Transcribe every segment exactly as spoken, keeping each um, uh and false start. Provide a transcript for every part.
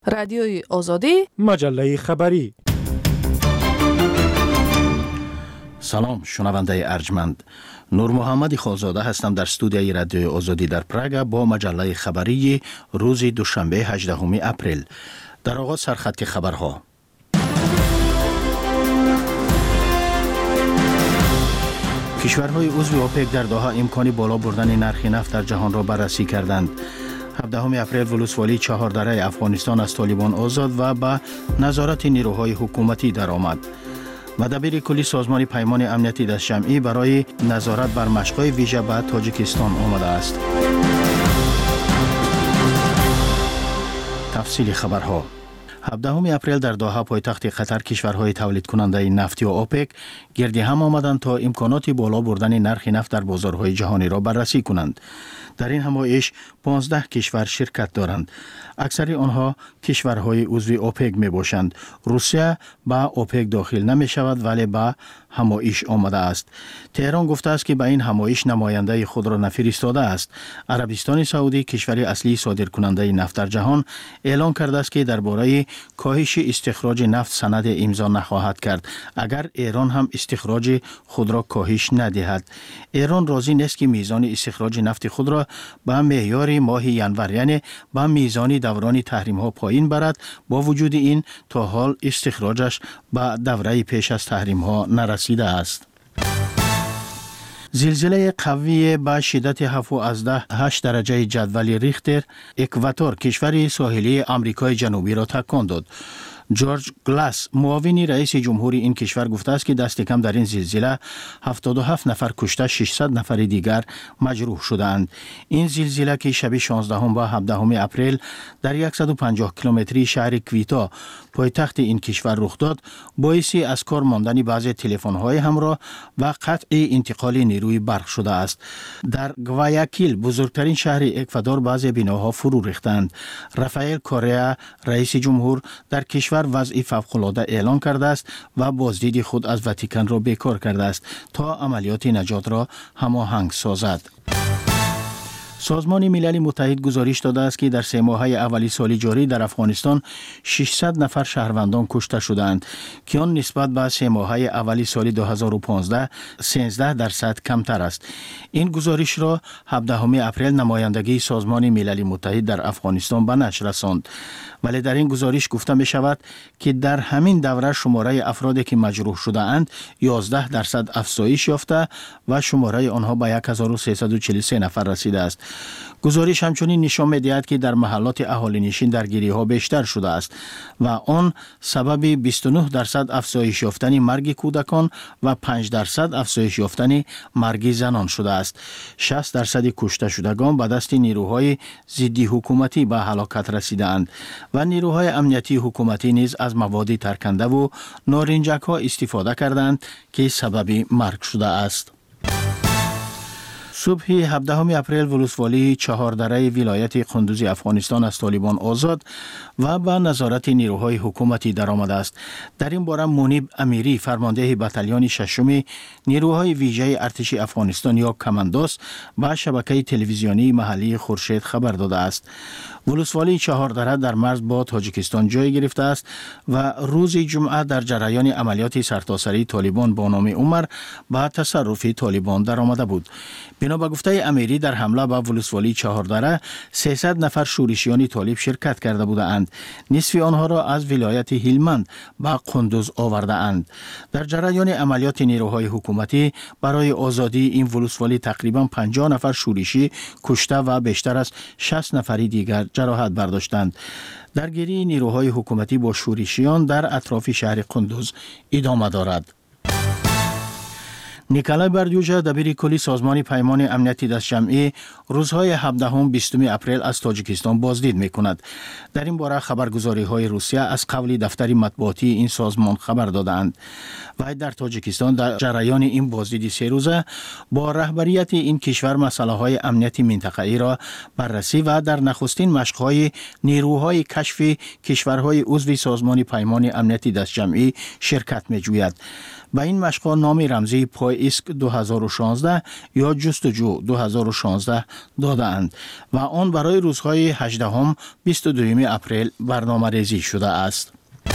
رادیوی آزادی، مجله خبری. سلام شنونده ارجمند، نور محمد خالزاده هستم در استودیوی رادیوی آزادی در پراگ با مجله خبری روز دوشنبه هجدهم اپریل. در آغاز سرخط خبرها. کشورهای عضو اوپک در دوحه امکان بالا بردن نرخ نفت در جهان را بررسی کردند. هفدهم اپریل ولسوالی چهاردره افغانستان از طالبان آزاد و به نظارت نیروهای حکومتی درآمد. مدبیر کلی سازمان پیمان امنیتی دست جمعی برای نظارت بر مشق‌های ویژه به تاجیکستان آمده است. تفصیل خبرها. هفدهم اپریل در دوحه پایتخت قطر کشورهای تولید کننده نفتی و اوپک گرد هم آمدند تا امکانات بالا بردن نرخ نفت در بازارهای جهانی را بررسی کنند. در این همایش پانزده کشور شرکت دارند. اکثر آنها کشورهای عضو اوپک می باشند. روسیه به اوپک داخل نمی شود ولی به همایش آمده است. تهران گفته است که به این همایش نماینده خود را نفرستاده است. عربستان سعودی کشور اصلی صادرکننده نفت در جهان اعلام کرده است که درباره کاهش استخراج نفت سند امضا نخواهد کرد اگر ایران هم استخراج خود را کاهش ندهد. ایران راضی نیست که میزان استخراج نفت خود را به معیار ماه ینور یعنی به میزان دوران تحریم ها پایین برد. با وجود این تا حال استخراجش به دوره پیش از تحریم ها نرسیده است. زلزله قوی با شدت هفت از ده هشت درجه جدول ریختر اکواتور کشور ساحلی آمریکای جنوبی را تکان داد. جورج گلاس معاون رئیس جمهوری این کشور گفته است که دست کم در این زلزله هفتاد و هفت نفر کشته ششصد نفر دیگر مجروح شدند. این زلزله که شب شانزدهم و هفدهم اپریل در صد و پنجاه کیلومتری شهر کویتا پایتخت این کشور رخ داد باعث از کار ماندن بعضی تلفن‌های همراه و قطع انتقال نیروی برق شده است. در گوایاکیل بزرگترین شهر اکوادور بعضی بناها فرو ریختند. رافائل کوریا رئیس جمهور در کشور وضع فوق‌العاده اعلان کرده است و بازدید خود از واتیکان را بیکار کرده است تا عملیات نجات را هماهنگ سازد. سازمان ملل متحد گزارش داده است که در سه ماهه اولی سال جاری در افغانستان ششصد نفر شهروندان کشته شدند که آن نسبت به سه ماهه اولی سال دو هزار و پانزده سیزده درصد کمتر است. این گزارش را هفدهم اپریل نمایندگی سازمان ملل متحد در افغانستان به نشر رساند. ولی در این گزارش گفته می شود که در همین دوره شماره افرادی که مجروح شده اند یازده درصد افزایش یافته و شماره آنها به هزار و سیصد و چهل و سه نفر رسیده است. گزارش همچنین نشان می‌دهد که در محلات اهالی نشین درگیری ها بیشتر شده است و آن سبب بیست و نه درصد افزایش یافتن مرگ کودکان و پنج درصد افزایش یافتن مرگ زنان شده است. شصت درصد کشته شدگان به دست نیروهای ضد حکومتی به هلاکت رسیدند و نیروهای امنیتی حکومتی نیز از مواد ترکنده و نارنجک ها استفاده کردند که سبب مرگ شده است. صبح هفدهم اپریل ولسوالی چهاردره ولایت قندوز افغانستان از طالبان آزاد و به نظارت نیروهای حکومتی درآمده است. در این باره منیب امیری فرمانده بتالین ششم نیروهای ویژه ارتش افغانستان یا کماندوس به شبکه تلویزیونی محلی خورشید خبر داده است. ولسوالی چهاردره در مرز با تاجیکستان جای گرفته است و روز جمعه در جریان عملیات سرتاسری طالبان با نام عمر به تصرف طالبان درآمده بود. بنا به گفته امیری در حمله به ولسوالی چهاردره سیصد نفر شورشیان طالب شرکت کرده بودند. نصف آنها را از ولایت هلمند به قندوز آورده اند. در جریان عملیات نیروهای حکومتی برای آزادی این ولسوالی تقریبا پنجاه نفر شورشی کشته و بیشتر از شصت نفر دیگر جراحت برداشتند. درگیری نیروهای حکومتی با شورشیان در اطراف شهر قندوز ادامه دارد. نیکلای بردیوژا دبیر کلی سازمان پیمان امنیتی دست جمعی روزهای هفدهم بیستم اپریل از تاجیکستان بازدید می کند. در این باره خبرگزاری های روسیه از قول دفتر مطبوعاتی این سازمان خبر دادند. و در تاجیکستان در جریان این بازدید سه روزه با رهبریت این کشور مسئله های امنیتی منطقه‌ای را بررسی و در نخستین مشق‌های نیروهای کشف کشورهای عضو سازمان پیمان امنیتی دست جمعی شرکت می جوید. به این مشق‌ها نام رمزی پای ایسک دو هزار و شانزده یا جستجو دو هزار و شانزده دادند و آن برای روزهای هجدهم بیست و دوم اپریل برنامه ریزی شده است.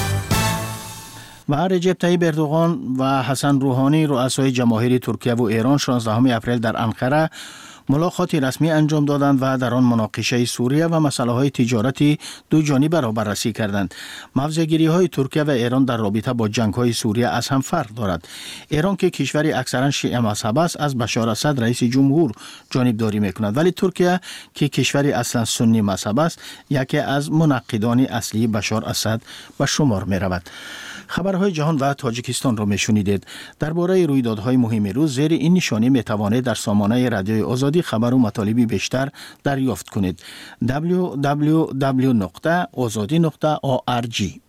و رجب طیب اردوغان و حسن روحانی رؤسای جماهیر ترکیه و ایران شانزدهم اپریل در انقره ملاقاتی رسمی انجام دادند و در آن مناقشه سوریه و مسائل تجارتی دو جانبه را بررسی کردند. موضع‌گیری های ترکیه و ایران در رابطه با جنگ های سوریه از هم فرق دارد. ایران که کشوری اکثرا شیعه مذهب است از بشار اسد رئیس جمهور جانبداری میکند، ولی ترکیه که کشوری اصلا سنی مذهب است یکی از منقدان اصلی بشار اسد به شمار می رود. خبرهای جهان و تاجیکستان را میشنیدید. درباره رویدادهای مهم روز زیر این نشانی میتوانید در سامانه رادیوی آزادی خبر و مطالبی بیشتر دریافت کنید. دبلیو دبلیو دبلیو نقطه آزادی نقطه او آر جی.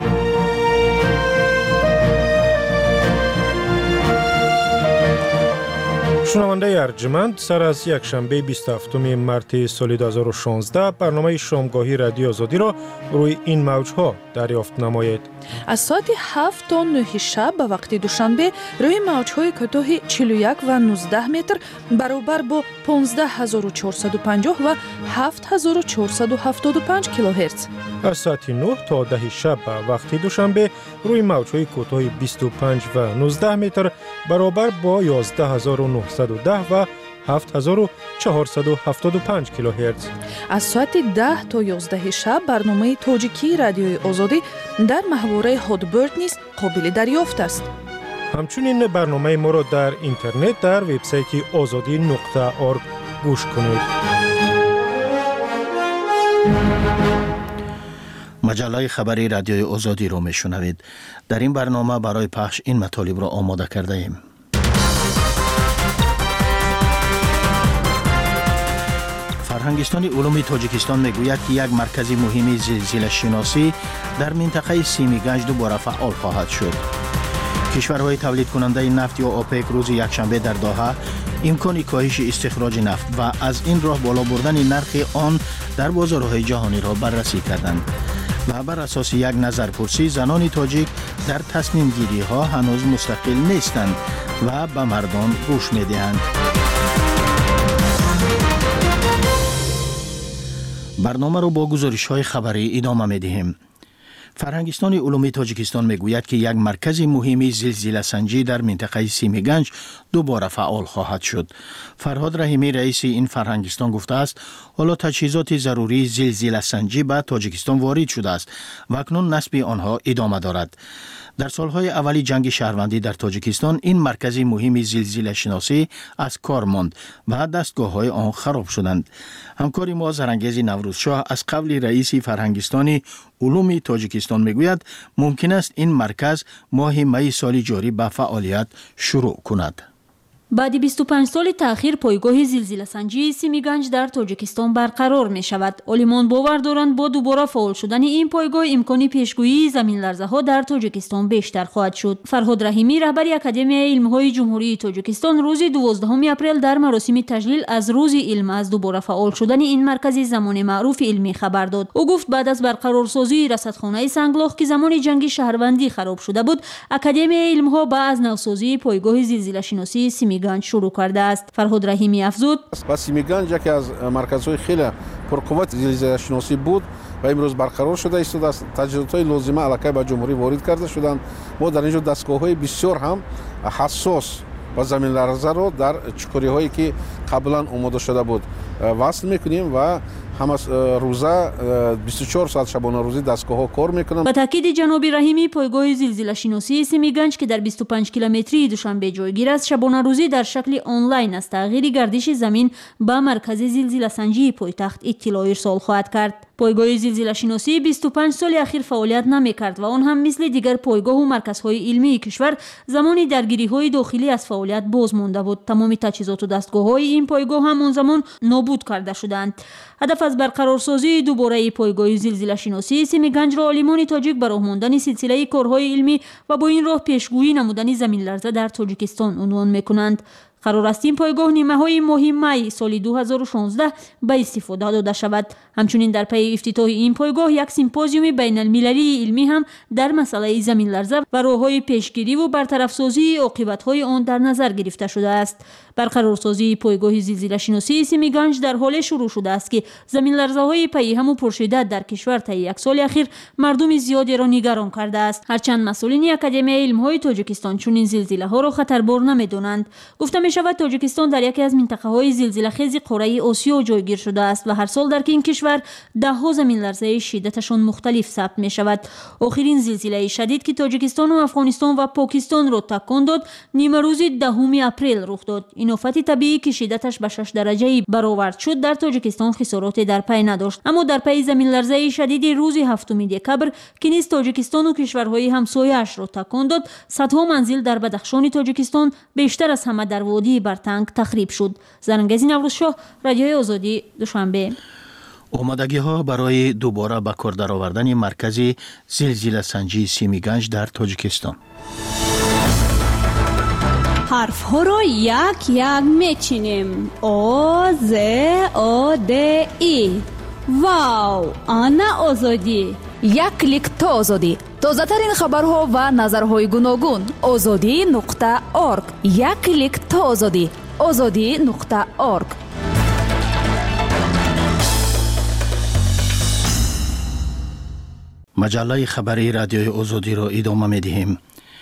شنونده ارجمند، سر از یک شنبه بیست و هفتم مارس سال دو هزار و شانزده برنامه شامگاهی رادیو آزادی را روی این موج‌ها دریافت نمایید. از ساعت هفت تا نه شب به وقت دوشنبه روی موج‌های کوتاه چهل و یک و نوزده متر برابر با پانزده هزار و چهارصد و پنجاه و هفت هزار و چهارصد و هفتاد و پنج کیلوهرتز. از ساعت نه تا ده شب به وقت دوشنبه روی موج‌های کوتاه بیست و پنج و نوزده متر برابر با یازده هزار و نهصد و ده و هفت هزار و چهارصد و هفتاد و پنج کیلوهرتز. از ساعت ده تا یازده شب برنامه تاجیکی رادیوی آزادی در محوره هادبرد نیز قابل دریافت است. همچنین برنامه ما را در اینترنت در وبسایت آزادی نقطه اورگ گوش کنید. مجله خبری رادیوی آزادی را میشنوید. در این برنامه برای پخش این مطالب را آماده کرده ایم. فرهنگستان علوم تاجیکستان میگوید که یک مرکز مهم زلزله شناسی در منطقه سیمیگنج دوباره فعال خواهد شد. کشورهای تولید کننده نفت یا اوپک روز یکشنبه در دوحه امکان کاهش استخراج نفت و از این راه بالا بردن نرخ آن در بازارهای جهانی را بررسی کردند. و بر اساس یک نظرپرسی زنان تاجیک در تصمیم گیری ها هنوز مستقل نیستند و به مردان گوش میدهند. برنامه رو با گزارش های خبری ادامه میدهیم. فرهنگستان علوم تاجیکستان میگوید که یک مرکز مهمی زلزله سنجی در منطقه سیمیگنج دوباره فعال خواهد شد. فرهاد رحیمی رئیس این فرهنگستان گفته است حالا تجهیزات ضروری زلزله سنجی به تاجیکستان وارد شده است و اکنون نصب آنها ادامه دارد. در سالهای اولی جنگ شهروندی در تاجیکستان این مرکز مهم زلزله شناسی از کار ماند و دستگاه‌های آن خراب شدند. همکار ما زرنگیز نوروزشاه از قبل رئیس فرهنگستان علوم تاجیکستان میگوید ممکن است این مرکز ماه می سال جاری به فعالیت شروع کند. بعد بیست و پنج سال تأخیر پایگاه زلزله سنجی سیمیگنج در تاجیکستان برقرار می شود. عالمان باور دارند با دوباره فعال شدن این پایگاه امکانی پیشگویی زمین لرزه ها در تاجیکستان بیشتر خواهد شد. فرهاد رحیمی رهبر اکادمی علم های جمهوری تاجیکستان روز دوازدهم اپریل در مراسم تجلیل از روز علم از دوباره فعال شدن این مرکز زمان معروف علمی خبر داد. او گفت بعد از برقرارسازی رصدخانه سنگلاخ که زمان جنگ شهروندی خراب شده بود، اکادمی علم ها با از نوسازی پایگاه زلزله شناسی سیمیگنج سیمیگنج شروع کرده است. فرهاد رحیمی افزود: سیمیگنج یکی از مرکزهای خیلی پرقوت زلزله شناسی بود و امروز برقرار شده است. تجهیزات لازمه علاقه به جمهوری وارد کرده شدند. ما در اینجا دستگاه‌های بسیار هم حساس و زمین لرزه رو در چکوری‌هایی که قبلا آماده شده بود وصل میکنیم و هم از روزه بیست و چهار ساعت شبانه روزی دستگاه‌ها کار میکنند. با تاکید جناب رحیمی، پایگاه زلزله شناسی سیمیگنج که در بیست و پنج کیلومتری دوشنبه جایگیر است، شبانه روزی در شکل آنلاین از تغییر گردش زمین به مرکز زلزله سنجی پایتخت اطلاع ارسال خواهد کرد. پایگاه زلزله شناسی بیست و پنج سال اخیر فعالیت نمی‌کرد و آن هم مثل دیگر پایگاه و مرکزهای علمی کشور زمانی درگیری‌های داخلی از فعالیت باز مانده بود. تمام تجهیزات و دستگاه‌های این پایگاه هم آن زمان نابود کرده شدند. هدف از برقرارسازی دوباره پایگاه زلزله شناسی سیمیگنج را عالمان تاجیک به راه ماندن سلسله کارهای علمی و با این راه پیشگویی نمودن زمین لرزه در تاجیکستان عنوان می‌کنند. قرار است این پایگاه نیمه‌های ماه می سال دو هزار و شانزده به استفاده داده شود. همچنین در پی افتتاح این پایگاه یک سیمپوزیوم بین المللی علمی هم در مسئله زمین لرزه و راه‌های پیشگیری و برطرف‌سازی عاقبت‌های آن در نظر گرفته شده است. برقرارسازی پایگاه زلزله شناسی سیمیگنج در حال شروع شده است که زمین لرزه‌های پی هم و پرشدت در کشور طی یک سال اخیر مردم زیادی را نگران کرده است. هرچند مسئولین اکادمی علم‌های تاجیکستان چنین زلزله‌ها را خطربار نمی‌دانند. گفته می‌شود تاجیکستان در یکی از منطقه‌های زلزله‌خیز قاره آسیا جایگیر شده است و هر سال در این کشور ده‌ها زمین لرزه شدتشان مختلف ثبت می‌شود. آخرین زلزله شدید که تاجیکستان و افغانستان و پاکستان را تکان داد نیمه روز دهم اپریل رخ داد. این آفت طبیعی که شدتش به شش درجه برآورد شد در تاجیکستان خساراتی در پی نداشت، اما در پی زمین لرزه شدید روز هفتم دکبر که نیز تاجیکستان و کشورهای همسایه‌اش را تکان داد، صدها منزل در بدخشان تاجیکستان بیشتر از همه در وادی برتنگ تخریب شد. زرنگزی نوروزشاه، رادیوی آزادی، دوشنبه. آمادگی ها برای دوباره به کار درآوردن مرکز زلزله سنجی سیمیگنج در تاجیکستان. حرف ها را یک یک میچینیم. او ز او د ای. واو، آنا آزادی. یک کلیک تا آزادی. تازه ترین خبرها و نظرهای گوناگون. آزادی نقطه اورگ. یک کلیک تا آزادی. آزادی نقطه اورگ. مجله خبری رادیوی آزادی را ادامه می‌دهیم.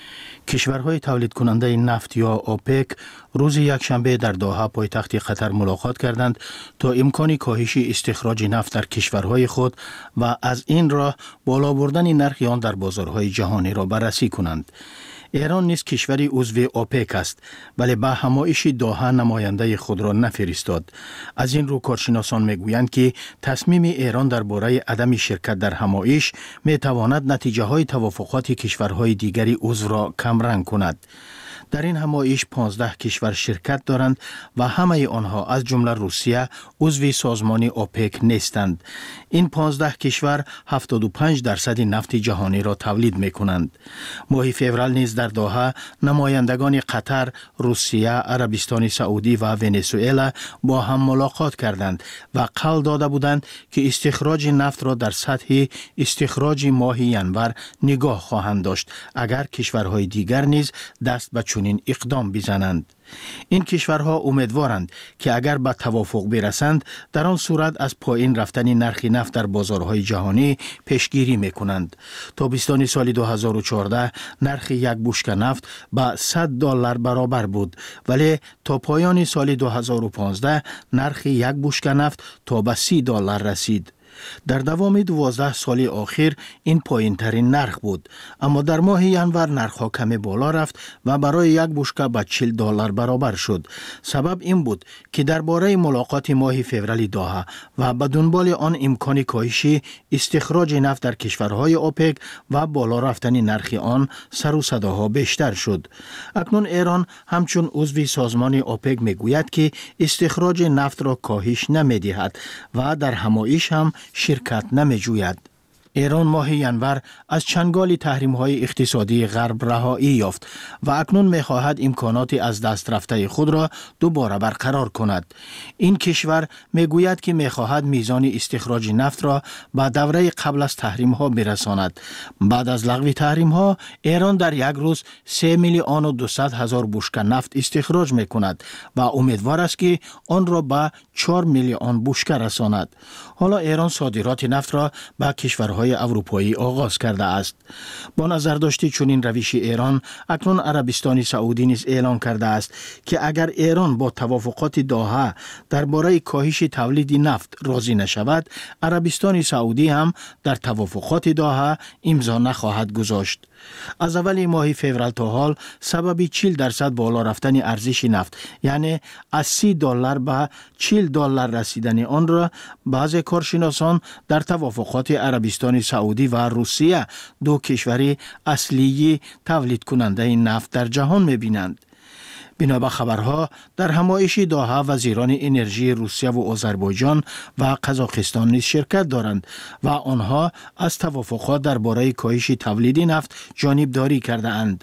کشورهای تولید کننده نفت یا اوپک روز یکشنبه در دوحه پایتخت قطر ملاقات کردند تا امکان کاهش استخراج نفت در کشورهای خود و از این راه بالا بردن نرخ آن در بازارهای جهانی را بررسی کنند. ایران نیز کشوری عضو اوپک است ولی به همایش دوحه نماینده خود را نفرستاد. از این رو کارشناسان میگویند که تصمیم ایران درباره عدم شرکت در همایش میتواند نتیجه های توافقات کشورهای دیگری عضو را کمرنگ کند. در این همایش پانزده کشور شرکت دارند و همه آنها از جمله روسیه عضو سازمان اوپک نیستند. این پانزده کشور هفتاد و پنج درصد نفت جهانی را تولید می کنند. ماه فوریه نیز در دوحه نمایندگان قطر، روسیه، عربستان سعودی و ونزوئلا با هم ملاقات کردند و قول داده بودند که استخراج نفت را در سطح استخراج ماه ینور نگاه خواهند داشت اگر کشورهای دیگر نیز دست به چنین اقدام بزنند. این کشورها امیدوارند که اگر به توافق برسند در آن صورت از پایین رفتن نرخ نفت در بازارهای جهانی پیشگیری میکنند. تابستان سال دو هزار و چهارده نرخ یک بشکه نفت به صد دلار برابر بود ولی تا پایان سال دو هزار و پانزده نرخ یک بشکه نفت تا به سی دلار رسید. در دوام دوازده سال آخر این پایین ترین نرخ بود، اما در ماه ینور نرخ ها کمی بالا رفت و برای یک بشکه به چهل دلار برابر شد. سبب این بود که درباره ملاقات ماه فوریه دوحه و به دنبال آن امکان کاهش استخراج نفت در کشورهای اوپک و بالا رفتن نرخ آن سر و صداها بیشتر شد. اکنون ایران همچون عضو سازمان اوپک میگوید که استخراج نفت را کاهش نمیدهد و در همایش هم شرکت نمی جوید. ایران ماه ینور از چنگال تحریم‌های اقتصادی غرب رهایی یافت و اکنون می‌خواهد امکانات از دست رفته خود را دوباره برقرار کند. این کشور میگوید که می‌خواهد میزان استخراج نفت را به دوره قبل از تحریم‌ها برساند. بعد از لغو تحریم‌ها ایران در یک روز سه میلیون و دویست هزار بشکه نفت استخراج می‌کند و امیدوار است که آن را به چهار میلیون بشکه رساند. حالا ایران صادرات نفت را به کشورهای اروپایی آغاز کرده است. با نظر داشته چنین روش ایران، اکنون عربستان سعودی نیز اعلان کرده است که اگر ایران با توافقات دوحه درباره کاهش تولید نفت راضی نشود، عربستان سعودی هم در توافقات دوحه امضا نخواهد گذاشت. از اول ماه فوریه تا حال سبب چهل درصد بالا رفتن ارزش نفت، یعنی از سی دلار به چهل دلار رسیدن آن را بعضی کارشناسان در توافقات عربستان سعودی و روسیه، دو کشور اصلی تولید کننده نفت در جهان می‌بینند. بنا به خبرها در همایش دوحه وزیران انرژی روسیه و آذربایجان و قزاقستان نیز شرکت دارند و آنها از توافقات درباره کاهش تولید نفت جانبداری کرده اند.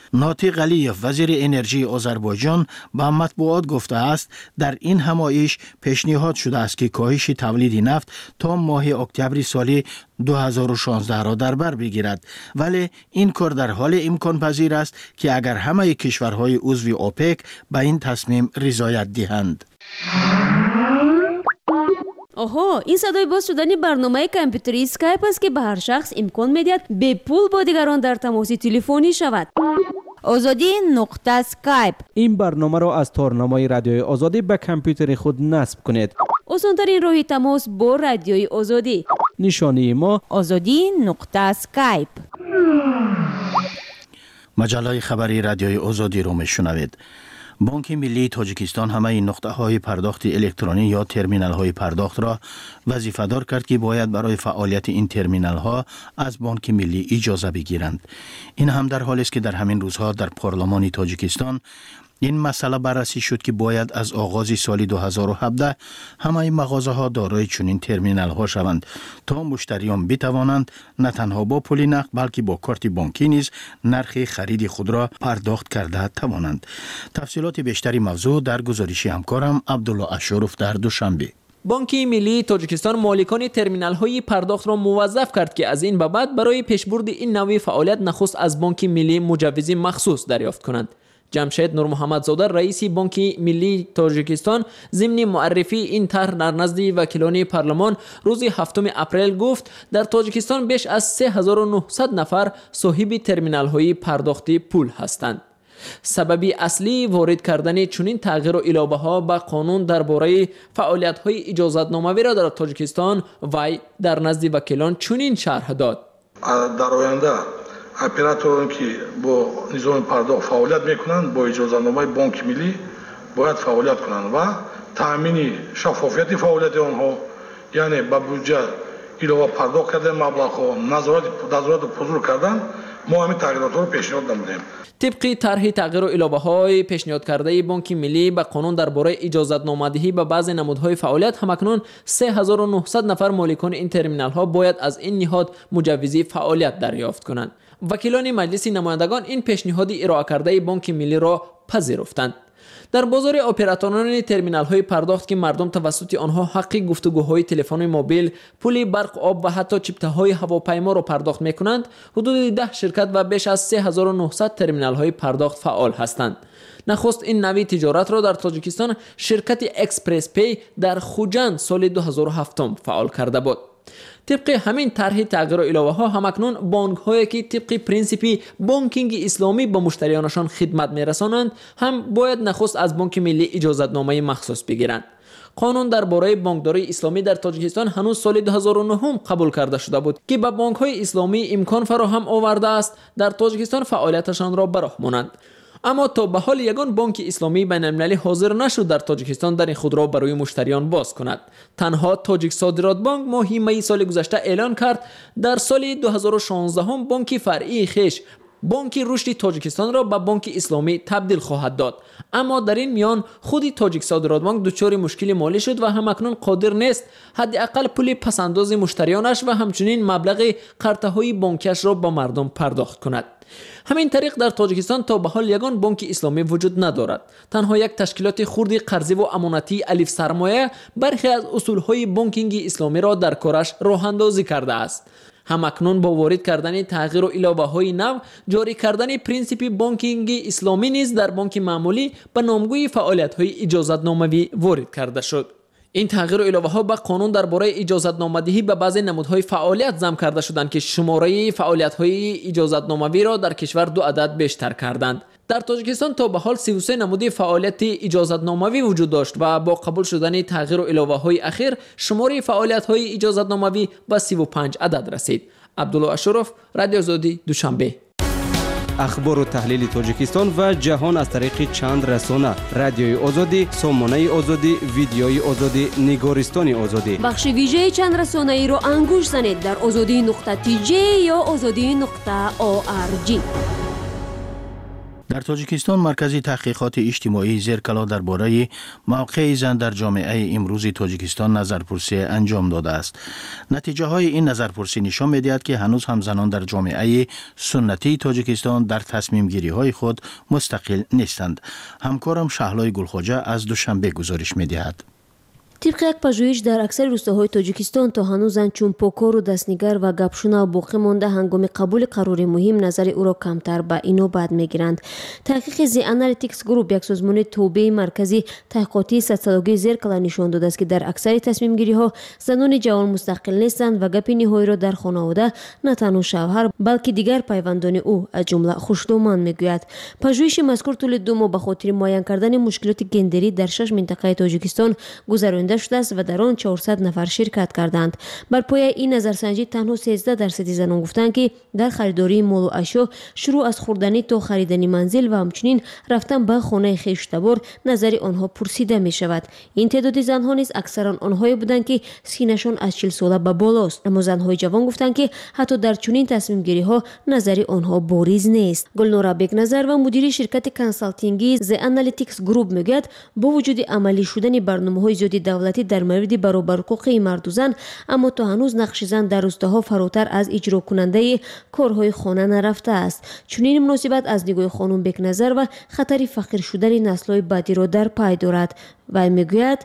ناطق علیف وزیر انرژی آذربایجان با مطبوعات گفته است در این همایش پیشنهاد شده است که کاهش تولید نفت تا ماه اکتبر سال دو هزار و شانزده را در بر بگیرد، ولی این کار در حال امکان پذیر است که اگر همه کشورهای عضو اوپک به این تصمیم رضایت دهند. آها، این صدای باز شدن برنامه کامپیوتری اسکایپ است که به هر شخص امکان میدهد به پول با دیگران در تماس تلفنی شود. آزادی نقطه اسکایپ. این برنامه را از تارنمای رادیوی آزادی به کامپیوتر خود نصب کنید. آسان‌ترین راه تماس با رادیوی آزادی. نشانی ما آزادی نقطه اسکایپ. مجله خبری رادیوی آزادی رو میشنوید. بانک ملی تاجیکستان همه نقطه های پرداخت الکترونی یا ترمینال های پرداخت را وظیفه دار کرد که باید برای فعالیت این ترمینال ها از بانک ملی اجازه بگیرند. این هم در حالی است که در همین روزها در پارلمان تاجیکستان این مسئله بررسی شد که باید از آغاز سال دو هزار و هفده همه مغازه ها دارای چنین ترمینال ها شوند تا مشتریان بتوانند نه تنها با پول نقد بلکه با کارت بانکی نیز نرخ خرید خود را پرداخت کرده توانند. تفصیلات بیشتری موضوع در گزارش همکارم عبدالله اشرف در دوشنبه. بانک ملی تاجیکستان مالکان ترمینال های پرداخت را موظف کرد که از این به بعد برای پیشبرد این نوع فعالیت نخست از بانک ملی مجوز مخصوص دریافت کنند. جمشید نور محمد زاده رئیس بانک ملی تاجیکستان ضمن معرفی این طرح در نزد وکیلان پارلمان روز هفتم اپریل گفت در تاجیکستان بیش از سه هزار و نهصد نفر صاحب ترمینال های پرداخت پول هستند. سببی اصلی وارد کردن چنین تغییر و علاوه ها به قانون درباره فعالیت های اجازت ناموی را در تاجیکستان وی در نزد وکیلان چنین شرح داد. در آینده اپراتورانی که با نظام پرداخت فعالیت میکنند با اجازه‌نامه بانک ملی باید فعالیت کنند و تامین شفافیت فعالیت آنها، یعنی به بودجه علاوه پرداخت کردن مبلغ‌ها، نظارت نظارت حضور کردن، ما همین تغییرات رو پیشنهاد نمودیم. طبق طرح تغییر و علاوه های پیشنهاد کرده بانک ملی به قانون درباره اجازت نامدهی به بعض نمودهای فعالیت، همکنون سه هزار و نهصد نفر مالکان این ترمینال ها باید از این نهاد مجوز فعالیت دریافت کنند. وکیلان مجلس نمایندگان این پیشنهاد ارائه کرده بانک ملی را پذیرفتند. در بازار اپراتوران ترمینال های پرداخت که مردم توسط آنها حق گفتگوهای تلفن موبیل، پول برق، آب و حتی چپته های هواپیما را پرداخت می کنند، حدود ده شرکت و بیش از سه هزار و نهصد ترمینال های پرداخت فعال هستند. نخست این نوع تجارت را در تاجیکستان شرکت اکسپرس پی در خوجند سال دو هزار و هفت فعال کرده بود. طبق همین طرح تغییر و علاوه ها همکنون بانک هایی که طبق پرینسیپی بانکینگ اسلامی به مشتریانشان خدمت میرسانند هم باید نخست از بانک ملی اجازت نامه مخصوص بگیرند. قانون درباره بانکداری اسلامی در تاجیکستان هنوز سال دو هزار و نه قبول کرده شده بود که به بانک های اسلامی امکان فراهم آورده است در تاجیکستان فعالیتشان را به راه مانند. اما تا به حال یگان بانک اسلامی بین المللی حاضر نشد در تاجیکستان در این خود را برای مشتریان باز کند. تنها تاجیک صادرات بانک ماه می سال گذشته اعلان کرد در سال دو هزار و شانزده هم بانک فرعی خیش بانک رشد تاجیکستان را به بانک اسلامی تبدیل خواهد داد. اما در این میان خود تاجیک صادرات بانک دچار مشکل مالی شد و همکنون قادر نیست حداقل پول پسنداز مشتریانش و همچنین مبلغ قرضه های بانکیش را به مردم پرداخت کند. همین طریق در تاجیکستان تا به حال یگان بانک اسلامی وجود ندارد. تنها یک تشکیلات خردی قرضی و امانتی الف سرمایه برخی از اصولهای بانکینگ اسلامی را در کارش راه اندازی کرده است. همکنون با وارد کردن تغییر و علاوه های نو، جاری کردن پرینسیپ بانکینگ اسلامی نیز در بانک معمولی به نامگوی فعالیت های اجازت ناموی وارد کرده شد. این تغییر و علاوه ها به قانون درباره اجازت نامدهی به بعضی نمودهای فعالیت ضم کرده شدند که شماره فعالیت های اجازت ناموی را در کشور دو عدد بیشتر کردند. در تاجیکستان تا به حال سی و سه نمود فعالیت اجازت ناموی وجود داشت و با قبول شدن تغییر و علاوه های اخیر شماره فعالیت های اجازت ناموی به سی و پنج عدد رسید. عبدالله اشرف، رادیو آزادی، دوشنبه. اخبار و تحلیل تاجیکستان و جهان از طریق چند رسانه: رادیوی آزادی، سامانه آزادی، ویدیوی آزادی، نگارستان آزادی. بخش ویژه چند رسانه ای را انگوش زنید در آزادی نقطه تی جی یا آزادی نقطه او آر جی. در تاجیکستان مرکز تحقیقات اجتماعی زرکلا درباره موقع زن در جامعه امروزی تاجیکستان نظرپرسی انجام داده است. نتیجه های این نظرپرسی نشان می‌دهد که هنوز هم زنان در جامعه سنتی تاجیکستان در تصمیم گیری های خود مستقل نیستند. همکارم شهلای گلخواجه از دوشنبه گزارش می‌دهد. طبق یک پژوهش در اکثر روستاهای تاجیکستان تا هنوز زن چون پوکار و دستنگر و گپشونا باقی مانده هنگام قبول قرار مهم نظر او را کمتر به اینو بد میگیرند. تحقیق زی انالیتیکس گروپ یک سازمان توبه مرکزی تحقیقاتی سوسیولوژی زرکلا نشان داده است که در اکثر تصمیم گیری ها زنان جوان مستقل نیستند و گپ نهایی را در خانواده نه تنها شوهر بلکه دیگر پیوندان او از جمله خشدومان میگوید. پژوهش مذکور طول دو ماه به خاطر معین کردن مشکلات گندری در شش منطقه تاجیکستان گذرانده شده است و در آن چهارصد نفر شرکت کردند. بر پایه این نظرسنجی تنها سیزده درصد زنان گفتند که در خریداری مال و اشیا شروع از خوردنی تا خریدن منزل و همچنین رفتن به خانه خویشتبار نظر آنها پرسیده می شود. این تعداد زنها نیز اکثرا آنهایی بودند که سنشان از چهل ساله به بالاست، اما زنهای جوان گفتند که حتی در چنین تصمیم گیری ها نظر آنها باریز نیست. گلنورا بگنظر و مدیر شرکت کنسالتینگی ز انالیتیکس گروپ میگوید با وجود عملی شدن برنامه‌های زیادی دولتی در مورد برابر حقوق مرد و زن، اما تا هنوز نقش زن در روستاها فراتر از اجرا کننده کارهای خانه نرفته است. چنین مناسبت از نگاه خانم بگنظر و خطر فقیر شدن نسل‌های بعدی را در پی دارد و میگوید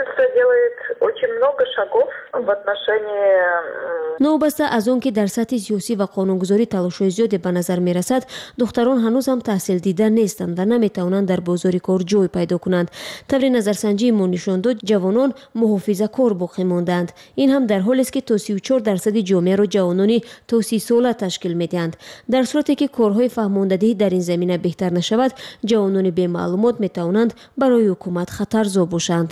نوبسته از آن که در سطح سیاسی و قانونگذاری تلاش‌های زیادی به نظر می‌رسد، دختران هنوز هم تحصیل دیده نیستند و نمی‌توانند در بازار کار جای پیدا کنند. طور نظرسنجی ما نشان داد جوانان محافظه‌کار باقی ماندند. این هم در حالی است که تا سی و چهار درصد جامعه را جوانانی تا سی ساله تشکیل می‌دهند. در صورتی که کارهای فهماندهی در این زمینه بهتر نشود، جوانان بی معلومات می‌توانند برای حکومت خطرزا باشند.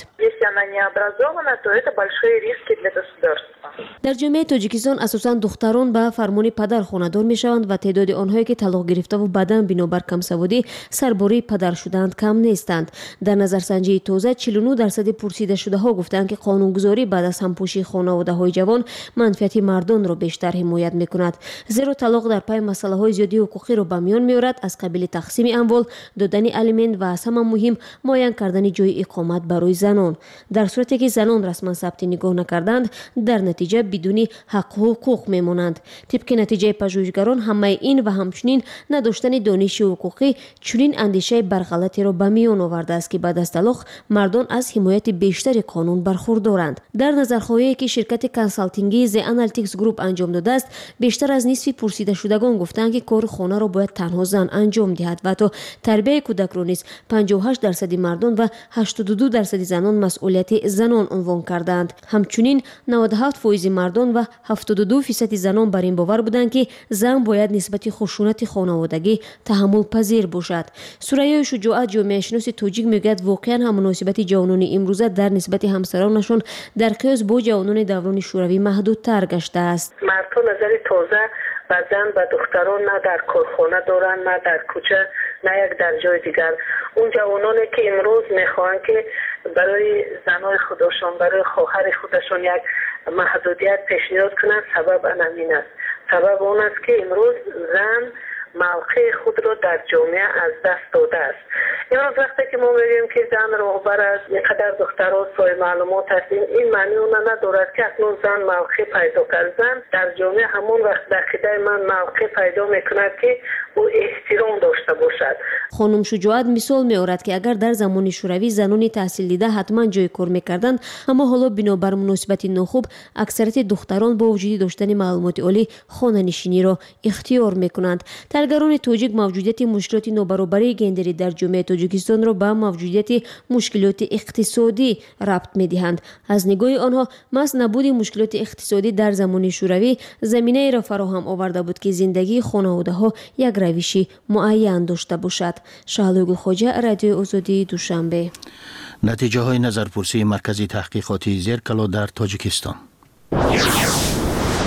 در جامعه تاجیکستان اساساً دختران به فرمان پدر خانه‌دار می‌شوند و تعداد آنهایی که طلاق گرفته و بعداً بنابر کمسوادی سرباری پدر شدند کم نیستند. در نظرسنجی تازه چهل و نه درصد پرسیده شده ها گفتند که قانونگذاری بعد از همپوشی خانواده‌های جوان منفعت مردان را بیشتر حمایت می‌کند. زیرا طلاق در پای مسائل زیادی حقوقی را به میان می‌آورد، از قبیل تقسیم اموال، دادن الیمنت و از همه مهم معین کردن جای اقامت برای زنان. در صورتی که زنان رسما ثبت نگاه نکردند، در نتیجه بدون حق و حقوق میمانند. طبق نتیجه پژوهشگران همه این و همچنین نداشتن دانش حقوقی چنین اندیشه برغلطی را به میان آورده است که بعد از طلاق مردان از حمایت بیشتر قانون برخوردارند. در نظرخواهی که شرکت کنسالتینگی ز انالیتیکس گروپ انجام داده است، بیشتر از نصف پرسیده شدگان گفتند که کار خانه را باید تنها زن انجام دهد و تا تربیت کودک را نیز پنجاه و هشت درصد مردان و هشتاد و دو درصد زنان مسئولیت زنان عنوان کردند. همچنین نود و هفت درصد مردان و هفتاد و دو درصد زنان بر این باور بودند که زن باید نسبت خشونت خانوادگی تحمل پذیر باشد. سریا شجاعت جامعه شناس تاجیک میگوید واقعا هم مناسبت جوانان امروزه در نسبت همسرانشان در قیاس با جوانان دوران شوروی محدودتر گشته است. مردها نظر تازه و زن و دختران نه در کارخانه دارن، نه در کوچه، نه یک در جای دیگر. اون جوانانی که امروز میخوان که برای زنای خودشان، برای خواهر خودشان یک محدودیت پیشنهاد کنند، سبب همین است. سبب اون است که امروز زن موقع خود را در جامعه از دست داده است. امروز وقتی که ما میگیم که زن رهبر است، اینقدر دخترها سای معلومات هستیم، این معنی اون ندارد که اکنون زن موقع پیدا کرد. زن در جامعه همون وقت در عقیده من موقع پیدا میکند که او احترام داشته باشد. خانم شجاعت مثال میآورد که اگر در زمان شوروی زنان تحصیل دیده حتما جای کار میکردند، اما حالا بنابر مناسبت ناخوب اکثریت دختران با وجود داشتن معلومات عالی خانه نشینی را اختیار میکنند. تحلیلگران تاجیک موجودیت مشکلات نابرابری گندری در جامعه تاجیکستان را به موجودیت مشکلات اقتصادی ربط میدهند. از نگاه آنها محض نبود مشکلات اقتصادی در زمان شوروی زمینه را فراهم آورده بود که زندگی خانواده‌ها یک روشی معین داشته باشد. شهلای گلخواجه، رادیو آزادی، دوشنبه. نتیجه های نظرپرسی مرکز تحقیقاتی زرکلا در تاجیکستان.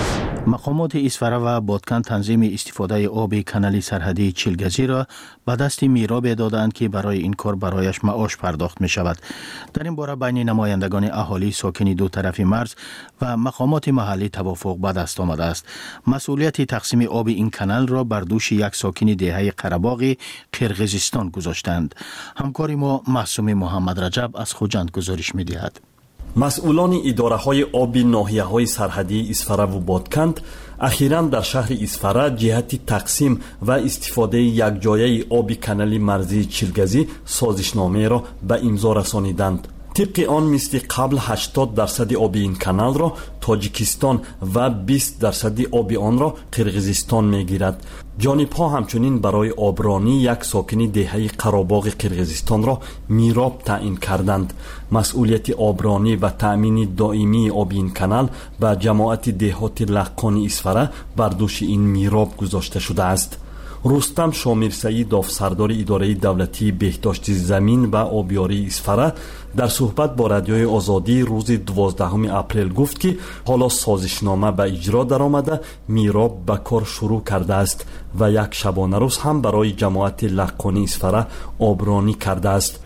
مقامات اسفره و بادکن تنظیم استفاده آب کانال سرحدی چیلگزی را به دست میراب دادند که برای این کار برایش معاش پرداخت می شود. در این باره بین نمایندگان اهالی ساکن دو طرف مرز و مقامات محلی توافق به دست آمده است. مسئولیت تقسیم آب این کانال را بر دوش یک ساکن دهه قره‌باغ قرقیزستان گذاشتند. همکار ما معصوم محمد رجب از خوجند گزارش می دهد. مسئولان اداره‌های آبی ناحیه‌های سرحدی اسفره و بادکند اخیراً در شهر اسفره جهت تقسیم و استفاده یکجایی آب کانال مرزی چیلگزی سازشنامه را به امضا رسانیدند. طبق آن مثل قبل هشتاد درصد آب این کانال را تاجیکستان و بیست درصد آب آن را قرقیزستان میگیرد. جانب‌ها همچنین برای آبرانی یک ساکن دهه قره‌باغ قرقیزستان را میراب تعیین کردند. مسئولیت آبرانی و تأمین دائمی آب این کانال به جماعت دهات لقان اسفره بر دوش این میراب گذاشته شده است. رستم شامیرسایی داوسردار اداره دولتی بهداشت زمین و آبیاری اسفره در صحبت با رادیوی آزادی روز دوازدهم اپریل گفت که حالا سازشنامه به اجرا درآمده میراب به کار شروع کرده است و یک شبانه روز هم برای جماعت لقانی اسفره آبرانی کرده است.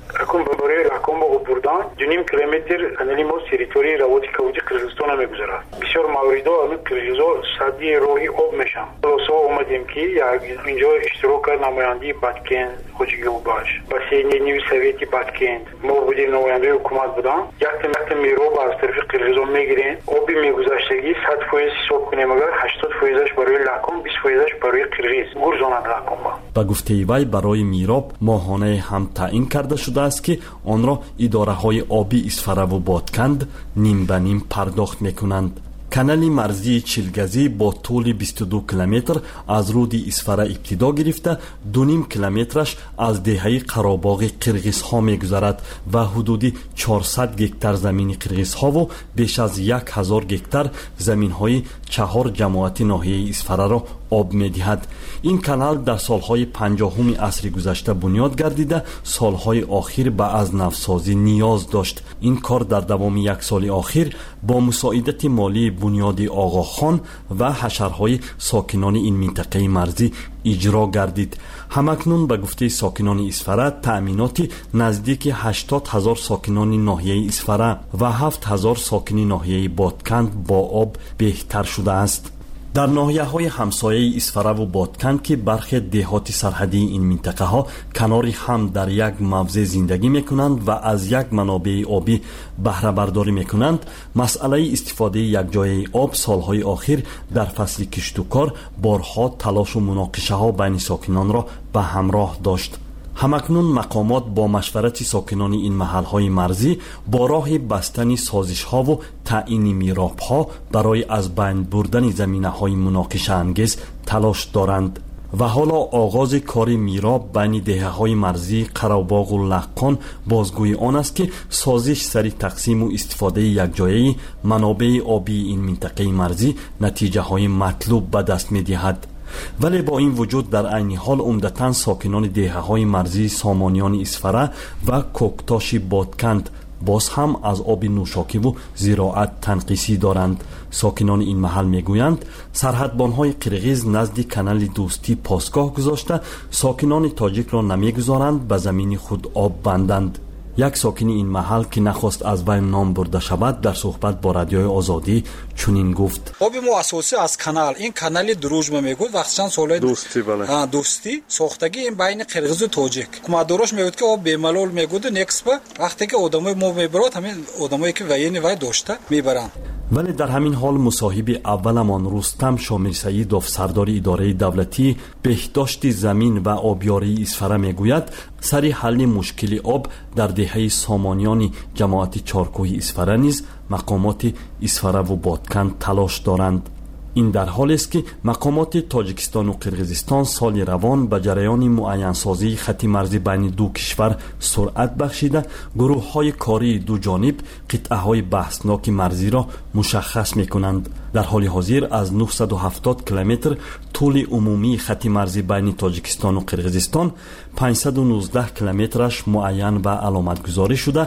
دو نیم کیلومتر کانال ما تریتوری روابط کوچی قرقیزستان هم میگذره. بسیار مواردا همین قرقیزا صدی راهی آب میشن. درسته اومدیم که اینجا اشتراک نماینده بادکند خوجگو باش. بسیاری نیوی سویتی بادکند ما بودیم نماینده حکومت بودن. یک تمت میراب از طرف قرقیزا میگیرن. آبی میگذشتگی صد فیصد حساب کنیم اگر هشتاد فیصدش برای لقم بیست فیصدش برای قرقیز گرزانند لقم با. با گفته وی برای میراب ماهانه هم تعیین کرده شده است که آن را اداره‌های آبی اسفره و بادکند نیم به نیم پرداخت میکنند. کانال مرزی چیلگزی با طول بیست و دو کیلومتر از رود اسفره ابتدا گرفته دو نیم کیلومترش از دهه قره‌باغ قرقیزها میگذرد و حدودی چهارصد گکتار زمین قرقیزها و بیش از یک هزار گکتار زمین های چهار جماعت ناحیه اسفره را آب میدهد. این کانال در سالهای پنجاهم عصر گذشته بنیاد گردیده سالهای آخر به از نوسازی نیاز داشت. این کار در دوام یک سال آخر با مساعدت مالی بنیاد آقا خان و حشرهای ساکنان این منطقه مرزی اجرا گردید. همکنون به گفته ساکنان اسفره تأمینات نزدیک هشتاد هزار ساکنان ناحیه اسفره و هفت هزار ساکن ناحیه بادکند با آب بهتر شده است. در ناحیه های همسایه اسفره و بادکند که برخی دهات سرحدی این منطقه ها کناری هم در یک موضع زندگی میکنند و از یک منابع آبی بهره برداری میکنند، مسئله استفاده یک جای آب سالهای آخر در فصل کشت و کار بارها تلاش و مناقشه ها بین ساکنان را به همراه داشت. همکنون مقامات با مشورت ساکنان این محلهای مرزی با راه بستن سازش ها و تعیین میراب ها برای از بین بردن زمینه های مناقشه انگیز تلاش دارند و حالا آغاز کار میراب بین دهه های مرزی قره‌باغ و لقان بازگوی آن است که سازش سری تقسیم و استفاده یک جایی منابع آبی این منطقه مرزی نتیجه های مطلوب به دست می دهد. ولی با این وجود در عین حال عمدتاً ساکنان دهه های مرزی سامانیان اسفره و کوکتاش بادکند باز هم از آب نوشاکی و زراعت تنقیصی دارند. ساکنان این محل میگویند سرحدبانهای قرقیز نزد کانال دوستی پاسگاه گذاشته ساکنان تاجیک را نمیگذارند به زمین خود آب بندند. یک ساکن این محل که نخواست از وی نام برده شود در صحبت با رادیوی آزادی چنین گفت: آب ما اساسی از کانال، این کانال دروژما میگوید وقت چند سال دوستی بله ها دوستی ساختگی این بین قرقیز و تاجیک حکومت میگوید که آب بیملال میگوید نکس با وقتی که آدمای ما میبرد همین آدمایی که وین وای داشته میبرند. ولی در همین حال مصاحب اولمان رستم شامیرسایی داوسردار اداره دولتی بهداشت زمین و آبیاری اسفره میگوید سری حل مشکل آب در دهه سامانیان جماعت چارکوه اسفره نیز مقامات اسفره و بادکند تلاش دارند. این در حالی است که مقامات تاجیکستان و قرقیزستان سال روان به جریان معین سازی خط مرزی بین دو کشور سرعت بخشیده گروه های کاری دو جانب قطعه های بحثناک مرزی را مشخص می کنند. در حال حاضر از نهصد و هفتاد کیلومتر طول عمومی خط مرزی بین تاجیکستان و قرقیزستان پانصد و نوزده کیلومترش معین و علامت گذاری شده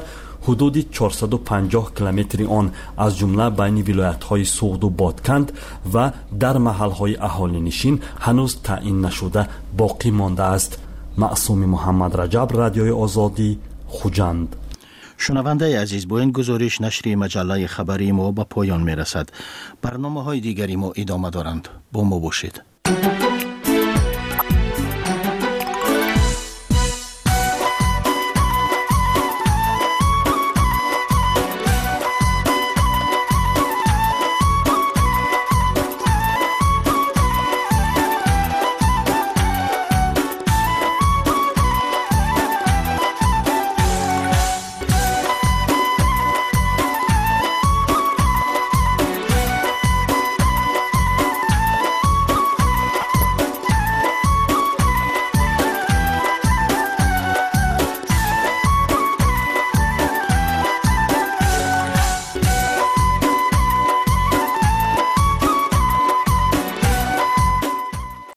ҳудуди чорсаду панҷоҳ километри он аз ҷумла байни вилоятҳои суғду бодканд ва дар маҳалҳои аҳолинишин ҳанӯз таъин нашуда боқӣ мондааст. маъсуми муҳаммад раҷаб, радиои озодӣ, хуҷанд. шунавандаи азиз, бо ин гузориш нашри маҷаллаи хабари мо ба поён мерасад. барномаҳои дигари мо идома доранд. бо мо бошед.